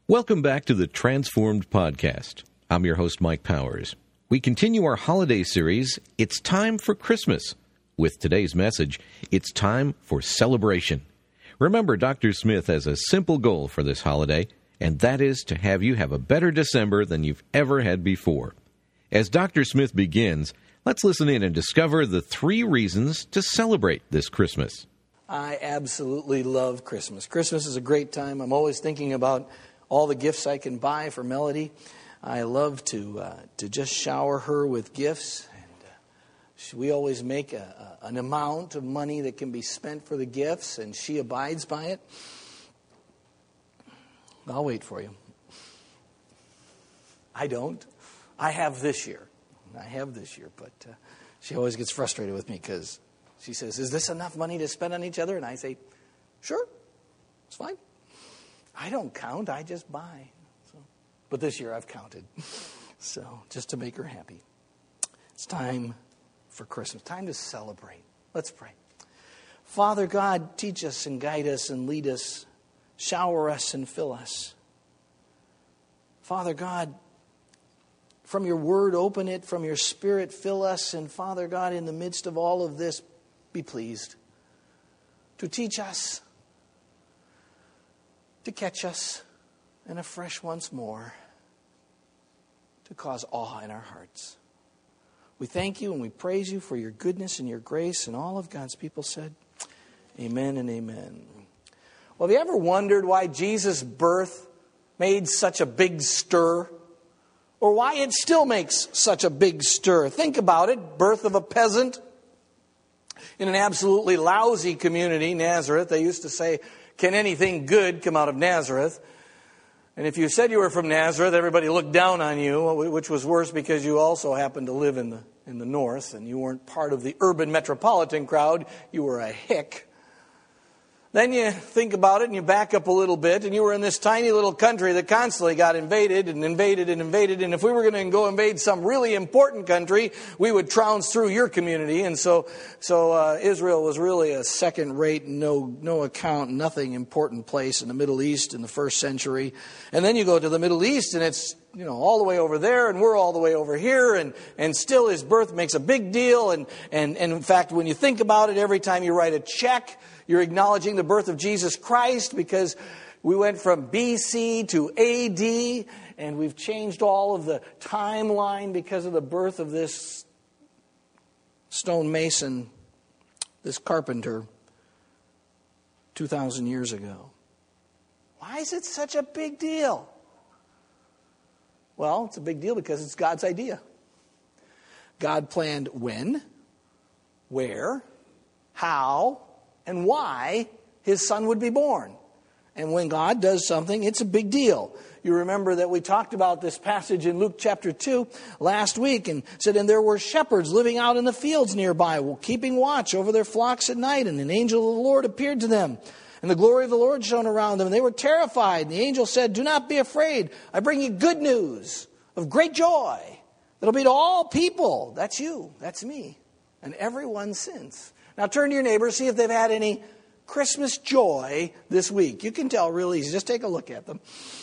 Welcome back to the Transformed Podcast. I'm your host, Mike Powers. We continue our holiday series, It's Time for Christmas. With today's message, it's time for celebration. Remember, Dr. Smith has a simple goal for this holiday, and that is to have you have a better December than you've ever had before. As Dr. Smith begins, let's listen in and discover the 3 reasons to celebrate this Christmas. I absolutely love Christmas. Christmas is a great time. I'm always thinking about all the gifts I can buy for Melody. I love to just shower her with gifts. And we always make an amount of money that can be spent for the gifts, and she abides by it. I'll wait for you. I don't. I have this year, but she always gets frustrated with me because she says, "Is this enough money to spend on each other?" And I say, "Sure, it's fine. I don't count, I just buy." But this year I've counted. So, just to make her happy. It's time for Christmas, time to celebrate. Let's pray. Father God, teach us and guide us and lead us. Shower us and fill us. Father God, from your word, open it. From your spirit, fill us. And Father God, in the midst of all of this, be pleased to teach us, to catch us, and afresh once more, to cause awe in our hearts. We thank you and we praise you for your goodness and your grace, and all of God's people said, amen and amen. Well, have you ever wondered why Jesus' birth made such a big stir? Or why it still makes such a big stir? Think about it. Birth of a peasant in an absolutely lousy community, Nazareth. They used to say, "Can anything good come out of Nazareth?" And if you said you were from Nazareth, everybody looked down on you, which was worse because you also happened to live in the north, and you weren't part of the urban metropolitan crowd. You were a hick. Then you think about it and you back up a little bit, and you were in this tiny little country that constantly got invaded and invaded and invaded. And if we were going to go invade some really important country, we would trounce through your community. And so Israel was really a second-rate, no account, nothing important place in the Middle East in the first century. And then you go to the Middle East, and it's all the way over there, and we're all the way over here, and still his birth makes a big deal. And in fact, when you think about it, every time you write a check, you're acknowledging the birth of Jesus Christ, because we went from BC to AD, and we've changed all of the timeline because of the birth of this stonemason, this carpenter, 2,000 years ago. Why is it such a big deal? Well, it's a big deal because it's God's idea. God planned when, where, how, and why his son would be born. And when God does something, it's a big deal. You remember that we talked about this passage in Luke chapter 2 last week, and said, "And there were shepherds living out in the fields nearby, keeping watch over their flocks at night, and an angel of the Lord appeared to them. And the glory of the Lord shone around them, and they were terrified. And the angel said, 'Do not be afraid. I bring you good news of great joy that'll be to all people.'" That's you, that's me, and everyone since. Now turn to your neighbor, see if they've had any Christmas joy this week. You can tell real easy. Just take a look at them.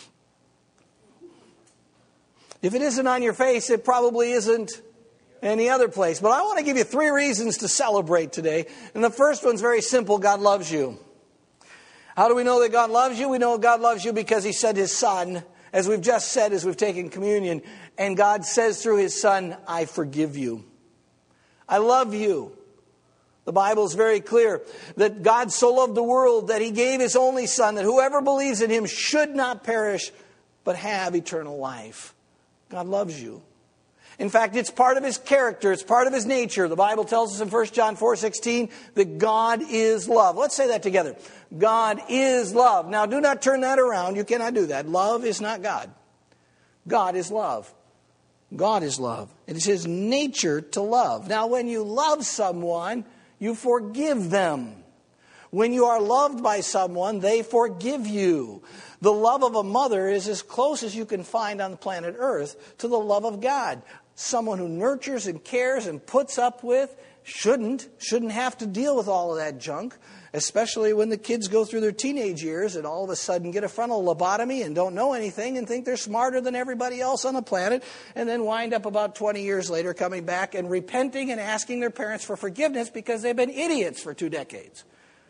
If it isn't on your face, it probably isn't any other place. But I want to give you 3 reasons to celebrate today. And the first one's very simple. God loves you. How do we know that God loves you? We know God loves you because he sent his son, as we've just said as we've taken communion. And God says through his son, "I forgive you. I love you." The Bible is very clear that God so loved the world that he gave his only son, that whoever believes in him should not perish, but have eternal life. God loves you. In fact, it's part of his character. It's part of his nature. The Bible tells us in 1 John 4:16 that God is love. Let's say that together. God is love. Now, do not turn that around. You cannot do that. Love is not God. God is love. God is love. It is his nature to love. Now, when you love someone, you forgive them. When you are loved by someone, they forgive you. The love of a mother is as close as you can find on the planet Earth to the love of God. Someone who nurtures and cares and puts up with shouldn't have to deal with all of that junk. Especially when the kids go through their teenage years and all of a sudden get a frontal lobotomy and don't know anything and think they're smarter than everybody else on the planet, and then wind up about 20 years later coming back and repenting and asking their parents for forgiveness because they've been idiots for 2 decades.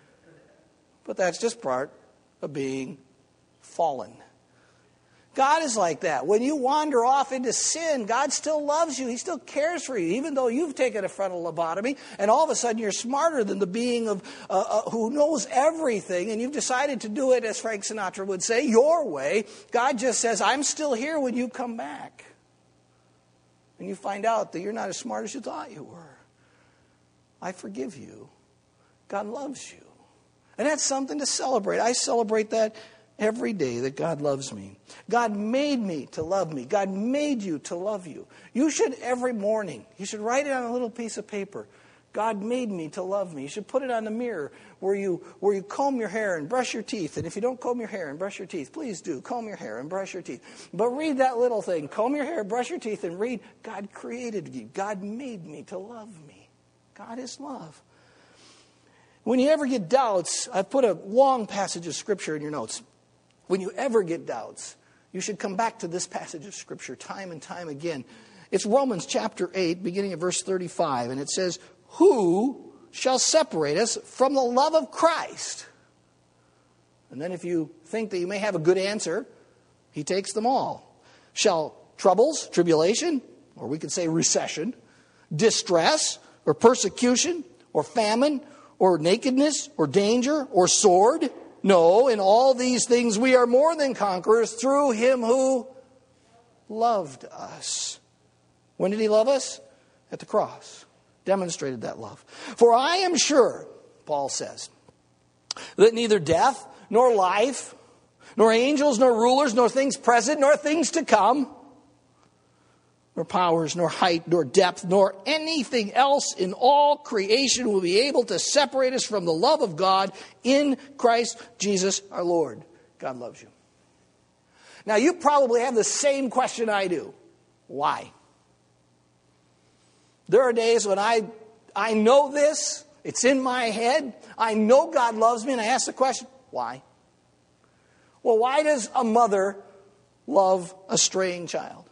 But that's just part of being fallen. God is like that. When you wander off into sin, God still loves you. He still cares for you, even though you've taken a frontal lobotomy, and all of a sudden you're smarter than the being of who knows everything, and you've decided to do it, as Frank Sinatra would say, your way. God just says, I'm still here when you come back. And you find out that you're not as smart as you thought you were. I forgive you. God loves you. And that's something to celebrate. I celebrate that every day, that God loves me. God made me to love me. God made you to love you. You should every morning, you should write it on a little piece of paper. God made me to love me. You should put it on the mirror where you comb your hair and brush your teeth. And if you don't comb your hair and brush your teeth, please do. Comb your hair and brush your teeth. But read that little thing. Comb your hair, brush your teeth, and read, God created you. God made me to love me. God is love. When you ever get doubts, I've put a long passage of Scripture in your notes. When you ever get doubts, you should come back to this passage of Scripture time and time again. It's Romans chapter 8, beginning at verse 35, and it says, who shall separate us from the love of Christ? And then if you think that you may have a good answer, he takes them all. Shall troubles, tribulation, or we could say recession, distress, or persecution, or famine, or nakedness, or danger, or sword? No, in all these things we are more than conquerors through him who loved us. When did he love us? At the cross. Demonstrated that love. For I am sure, Paul says, that neither death, nor life, nor angels, nor rulers, nor things present, nor things to come, nor powers, nor height, nor depth, nor anything else in all creation will be able to separate us from the love of God in Christ Jesus our Lord. God loves you. Now, you probably have the same question I do. Why? There are days when I know this. It's in my head. I know God loves me, and I ask the question, why? Well, why does a mother love a straying child?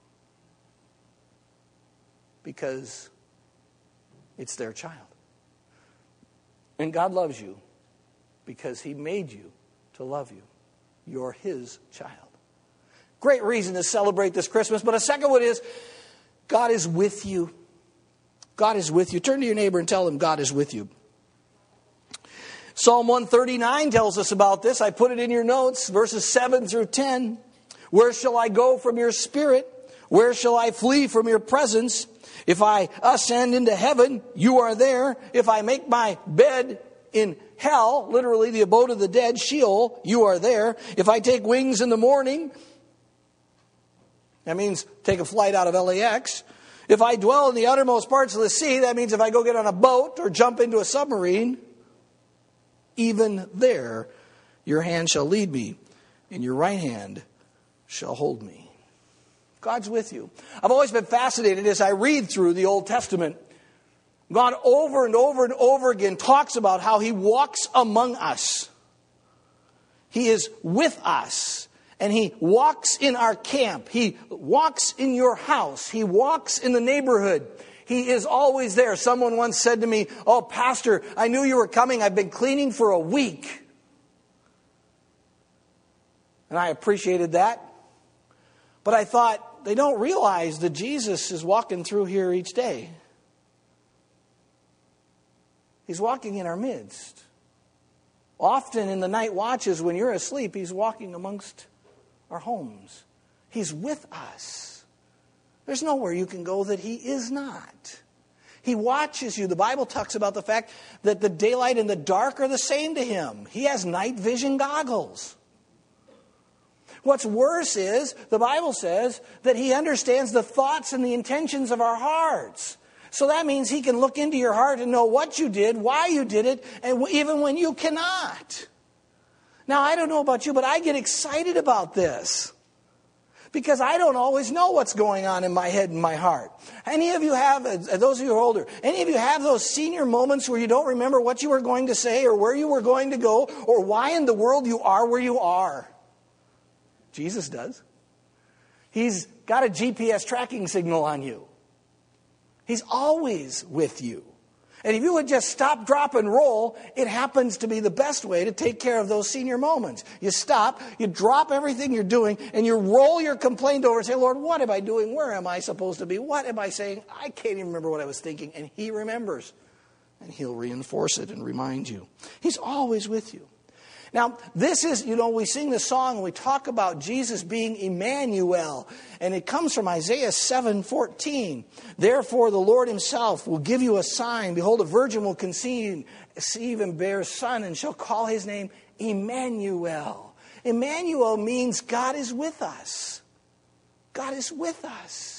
Because it's their child. And God loves you because he made you to love you. You're his child. Great reason to celebrate this Christmas. But a second one is, God is with you. God is with you. Turn to your neighbor and tell him God is with you. Psalm 139 tells us about this. I put it in your notes, verses 7 through 10. Where shall I go from your spirit? Where shall I flee from your presence? If I ascend into heaven, you are there. If I make my bed in hell, literally the abode of the dead, Sheol, you are there. If I take wings in the morning, that means take a flight out of LAX. If I dwell in the uttermost parts of the sea, that means if I go get on a boat or jump into a submarine, even there your hand shall lead me, and your right hand shall hold me. God's with you. I've always been fascinated as I read through the Old Testament. God over and over and over again talks about how he walks among us. He is with us. And he walks in our camp. He walks in your house. He walks in the neighborhood. He is always there. Someone once said to me, "Oh, Pastor, I knew you were coming. I've been cleaning for a week." And I appreciated that. But I thought, they don't realize that Jesus is walking through here each day. He's walking in our midst. Often in the night watches when you're asleep, he's walking amongst our homes. He's with us. There's nowhere you can go that he is not. He watches you. The Bible talks about the fact that the daylight and the dark are the same to him. He has night vision goggles. What's worse is, the Bible says that he understands the thoughts and the intentions of our hearts. So that means he can look into your heart and know what you did, why you did it, and even when you cannot. Now, I don't know about you, but I get excited about this. Because I don't always know what's going on in my head and my heart. Any of you have, those of you who are older, any of you have those senior moments where you don't remember what you were going to say or where you were going to go or why in the world you are where you are? Jesus does. He's got a GPS tracking signal on you. He's always with you. And if you would just stop, drop, and roll, it happens to be the best way to take care of those senior moments. You stop, you drop everything you're doing, and you roll your complaint over and say, Lord, what am I doing? Where am I supposed to be? What am I saying? I can't even remember what I was thinking. And He remembers. And He'll reinforce it and remind you. He's always with you. Now, this is, we sing this song and we talk about Jesus being Emmanuel. And it comes from Isaiah 7:14. Therefore, the Lord Himself will give you a sign. Behold, a virgin will conceive and bear a son and shall call His name Emmanuel. Emmanuel means God is with us. God is with us.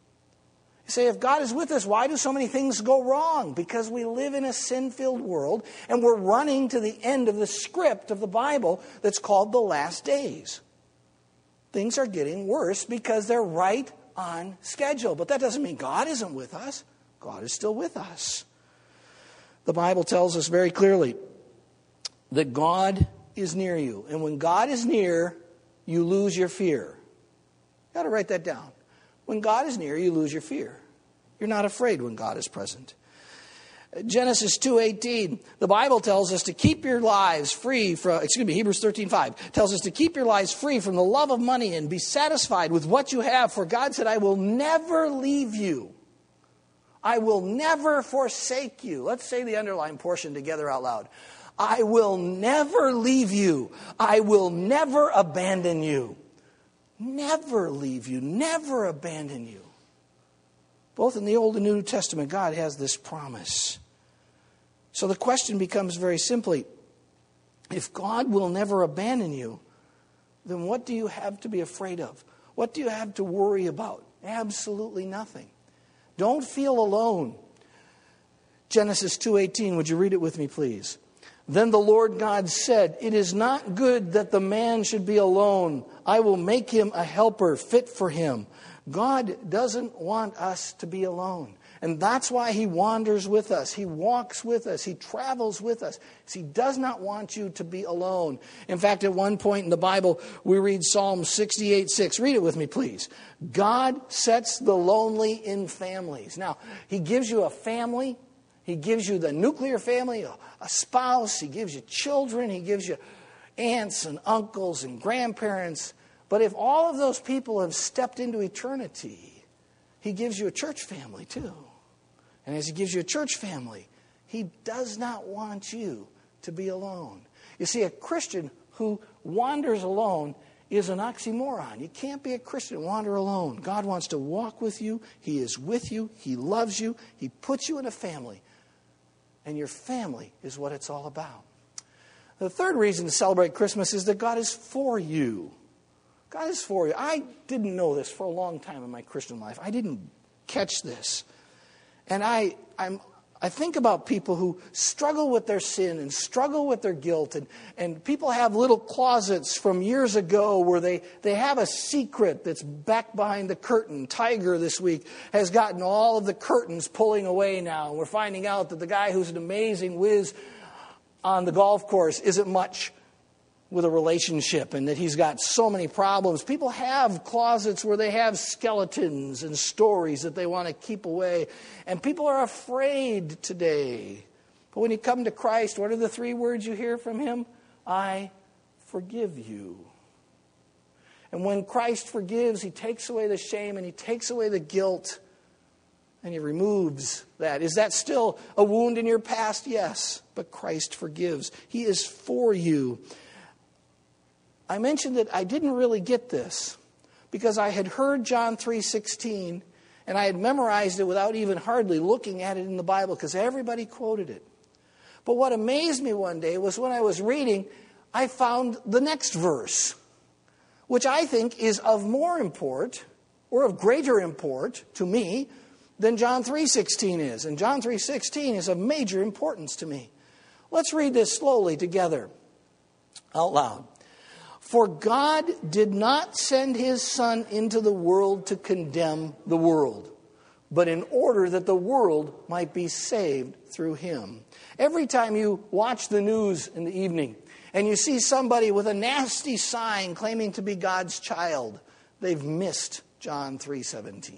You say, if God is with us, why do so many things go wrong? Because we live in a sin-filled world and we're running to the end of the script of the Bible that's called the last days. Things are getting worse because they're right on schedule. But that doesn't mean God isn't with us. God is still with us. The Bible tells us very clearly that God is near you. And when God is near, you lose your fear. You've got to write that down. When God is near, you lose your fear. You're not afraid when God is present. Genesis 2:18, the Bible tells us to keep your lives free from, Hebrews 13:5 tells us to keep your lives free from the love of money and be satisfied with what you have. For God said, I will never leave you. I will never forsake you. Let's say the underlined portion together out loud. I will never leave you. I will never abandon you. Never leave you, never abandon you. Both in the Old and New Testament, God has this promise. So the question becomes very simply, if God will never abandon you, then what do you have to be afraid of? What do you have to worry about? Absolutely nothing. Don't feel alone. Genesis 2:18, would you read it with me, please? Then the Lord God said, it is not good that the man should be alone. I will make him a helper fit for him. God doesn't want us to be alone. And that's why He wanders with us. He walks with us. He travels with us. He does not want you to be alone. In fact, at one point in the Bible, we read Psalm 68:6. Read it with me, please. God sets the lonely in families. Now, He gives you a family. He gives you the nuclear family, a spouse. He gives you children. He gives you aunts and uncles and grandparents. But if all of those people have stepped into eternity, He gives you a church family too. And as He gives you a church family, He does not want you to be alone. You see, a Christian who wanders alone is an oxymoron. You can't be a Christian and wander alone. God wants to walk with you. He is with you. He loves you. He puts you in a family. And your family is what it's all about. The third reason to celebrate Christmas is that God is for you. God is for you. I didn't know this for a long time in my Christian life. I didn't catch this. And I think about people who struggle with their sin and struggle with their guilt. And people have little closets from years ago where they have a secret that's back behind the curtain. Tiger this week has gotten all of the curtains pulling away now. And we're finding out that the guy who's an amazing whiz on the golf course isn't much with a relationship, and that he's got so many problems. People have closets where they have skeletons and stories that they want to keep away. And people are afraid today. But when you come to Christ, what are the three words you hear from Him? I forgive you. And when Christ forgives, He takes away the shame and He takes away the guilt. And He removes that. Is that still a wound in your past? Yes. But Christ forgives. He is for you. I mentioned that I didn't really get this because I had heard John 3:16 and I had memorized it without even hardly looking at it in the Bible because everybody quoted it. But what amazed me one day was when I was reading, I found the next verse, which I think is of more import or of greater import to me than John 3:16 is. And John 3:16 is of major importance to me. Let's read this slowly together out loud. For God did not send his Son into the world to condemn the world, but in order that the world might be saved through him. Every time you watch the news in the evening and you see somebody with a nasty sign claiming to be God's child, they've missed John 3:17.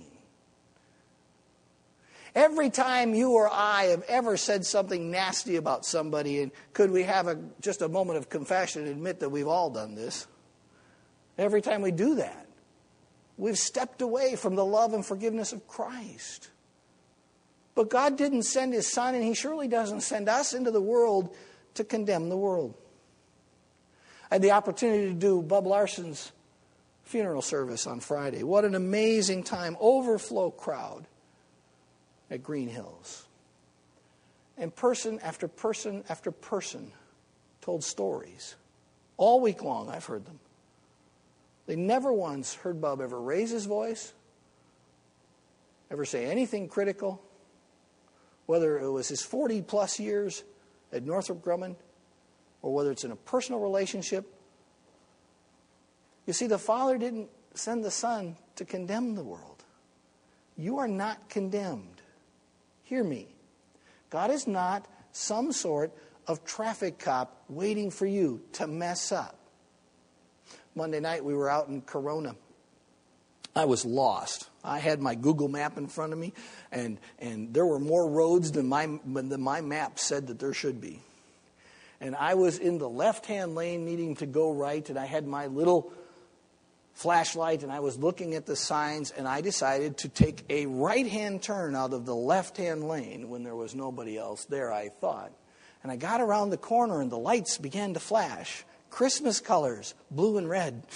Every time you or I have ever said something nasty about somebody, and could we have just a moment of confession and admit that we've all done this? Every time we do that, we've stepped away from the love and forgiveness of Christ. But God didn't send his Son, and he surely doesn't send us into the world to condemn the world. I had the opportunity to do Bub Larson's funeral service on Friday. What an amazing time. Overflow crowd at Green Hills. And person after person after person told stories. All week long I've heard them. They never once heard Bub ever raise his voice, ever say anything critical, whether it was his 40 plus years at Northrop Grumman or whether it's in a personal relationship. You see, the Father didn't send the Son to condemn the world. You are not condemned. Hear me. God is not some sort of traffic cop waiting for you to mess up. Monday night we were out in Corona. I was lost. I had my Google map in front of me, and there were more roads than my map said that there should be. And I was in the left-hand lane needing to go right, and I had my little flashlight, and I was looking at the signs, and I decided to take a right-hand turn out of the left-hand lane when there was nobody else there, I thought. And I got around the corner, and the lights began to flash. Christmas colors, blue and red.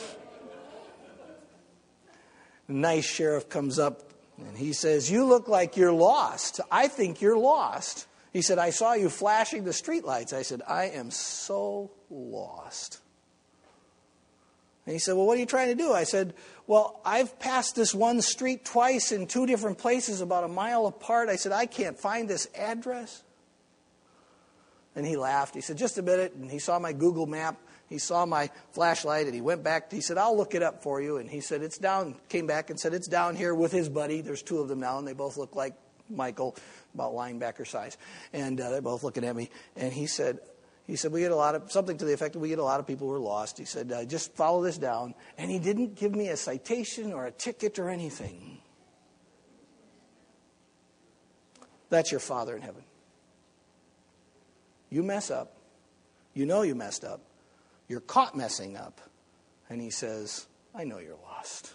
The nice sheriff comes up, and he says, "You look like you're lost. I think you're lost." He said, "I saw you flashing the streetlights." I said, "I am so lost." And he said, "Well, what are you trying to do?" I said, "Well, I've passed this one street twice in two different places about a mile apart." I said, "I can't find this address." And he laughed. He said, "Just a minute." And he saw my Google map. He saw my flashlight, and he went back. He said, "I'll look it up for you." And he said, "It's down." Came back and said, "It's down here with his buddy." There's two of them now, and they both look like Michael, about linebacker size. And they're both looking at me. And he said, "We get a lot of," something to the effect of, "we get a lot of people who are lost." He said, "Just follow this down." And he didn't give me a citation or a ticket or anything. That's your Father in heaven. You mess up. You know you messed up. You're caught messing up. And he says, "I know you're lost.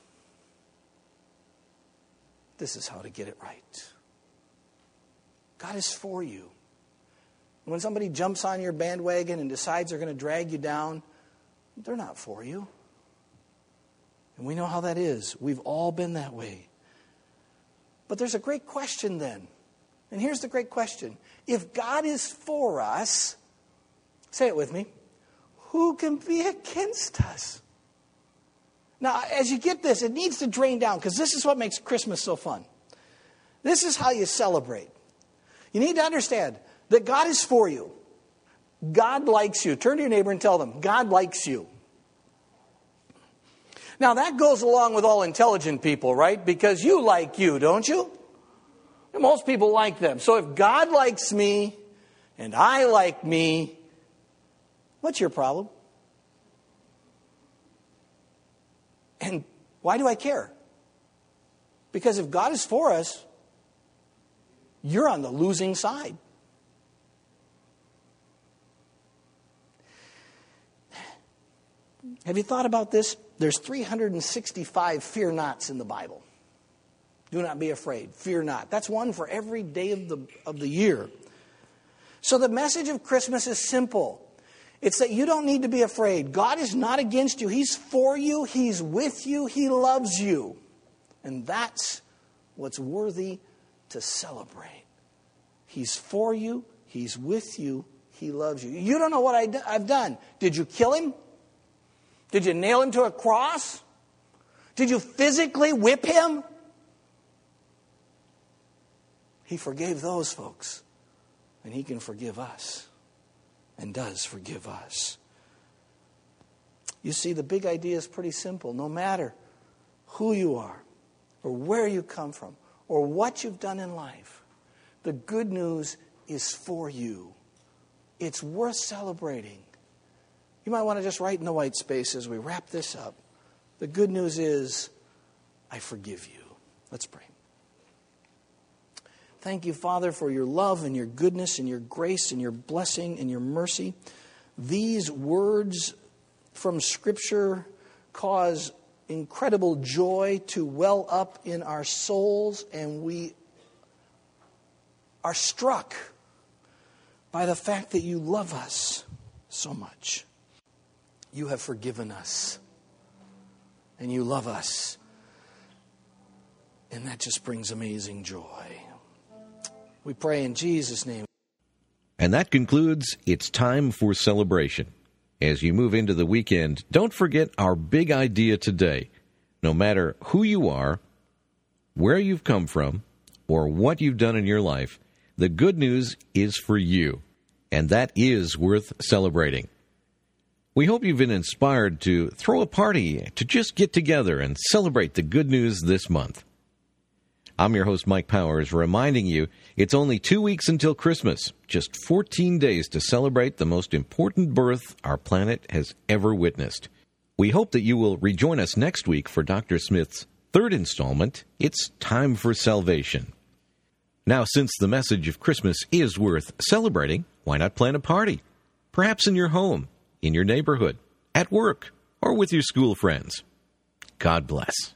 This is how to get it right." God is for you. When somebody jumps on your bandwagon and decides they're going to drag you down, they're not for you. And we know how that is. We've all been that way. But there's a great question then. And here's the great question. If God is for us, say it with me, who can be against us? Now, as you get this, it needs to drain down, because this is what makes Christmas so fun. This is how you celebrate. You need to understand that God is for you. God likes you. Turn to your neighbor and tell them, God likes you. Now, that goes along with all intelligent people, right? Because you like you, don't you? And most people like them. So if God likes me and I like me, what's your problem? And why do I care? Because if God is for us, you're on the losing side. Have you thought about this? There's 365 fear nots in the Bible. Do not be afraid. Fear not. That's one for every day of the year. So the message of Christmas is simple. It's that you don't need to be afraid. God is not against you. He's for you. He's with you. He loves you. And that's what's worthy to celebrate. He's for you. He's with you. He loves you. You don't know what I've done. Did you kill him? Did you nail him to a cross? Did you physically whip him? He forgave those folks. And he can forgive us. And does forgive us. You see, the big idea is pretty simple. No matter who you are, or where you come from, or what you've done in life, the good news is for you. It's worth celebrating. You might want to just write in the white space as we wrap this up. The good news is, I forgive you. Let's pray. Thank you, Father, for your love and your goodness and your grace and your blessing and your mercy. These words from Scripture cause incredible joy to well up in our souls, and we are struck by the fact that you love us so much. You have forgiven us, and you love us, and that just brings amazing joy. We pray in Jesus' name. And that concludes It's Time for Celebration. As you move into the weekend, don't forget our big idea today. No matter who you are, where you've come from, or what you've done in your life, the good news is for you, and that is worth celebrating. We hope you've been inspired to throw a party, to just get together and celebrate the good news this month. I'm your host, Mike Powers, reminding you it's only 2 weeks until Christmas, just 14 days to celebrate the most important birth our planet has ever witnessed. We hope that you will rejoin us next week for Dr. Smith's third installment, It's Time for Salvation. Now, since the message of Christmas is worth celebrating, why not plan a party? Perhaps in your home, in your neighborhood, at work, or with your school friends. God bless.